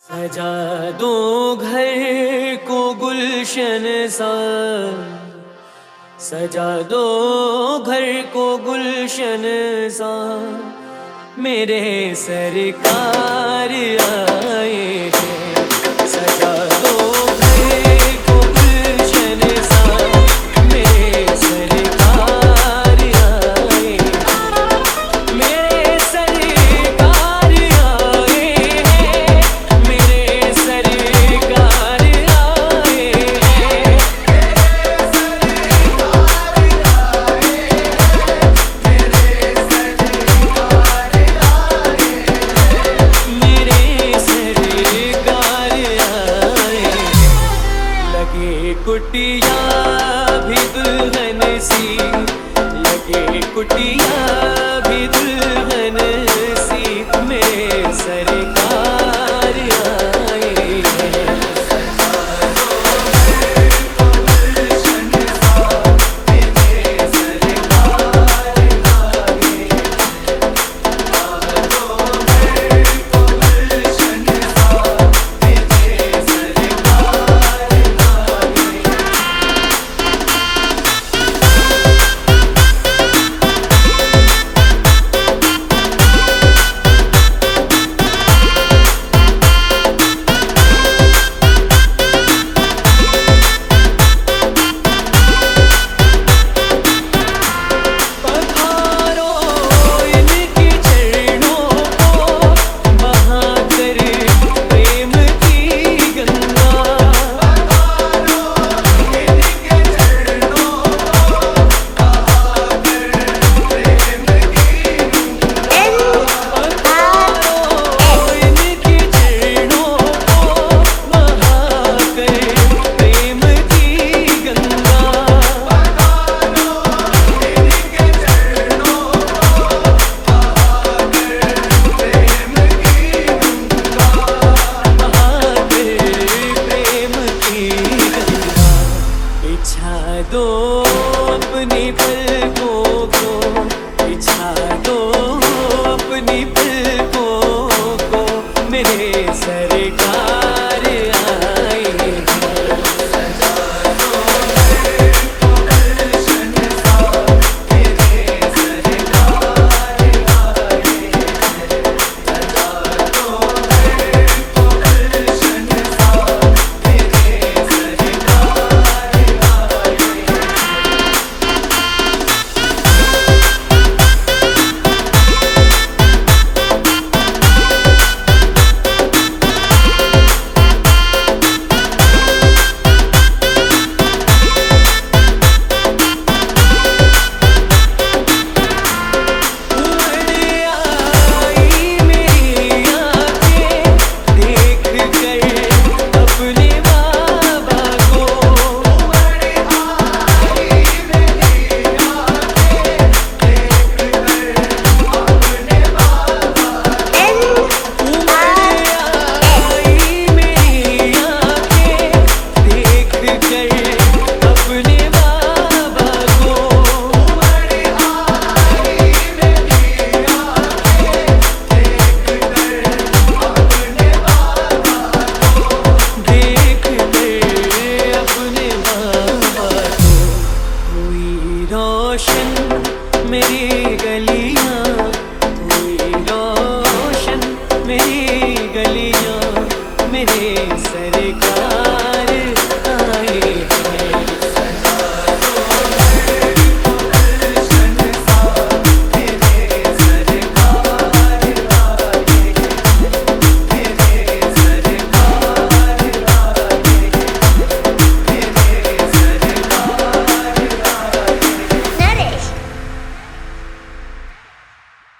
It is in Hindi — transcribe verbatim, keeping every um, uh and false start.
सजा दो घर को गुलशन सा, सजा दो घर को गुलशन सा, मेरे सरकार आए हैं। सजा दो घर को गुलशन सा, मेरे सरकार आए, मेरे सरकार आए हैं, मेरे सरकार आए हैं, मेरे सरकार आए। लगे कुटिया भी दुल्हन सी, लगे कुटिया भी दुल्हन सी, मेरे सरकार आए हैं। बिछा दो अपनी पलकों को, बिछा दो अपनी पलकों को, मेरे सरकार आए हैं। रोशन मेरी गलियां, हुई रोशन मेरी गलियां, मेरे सरकार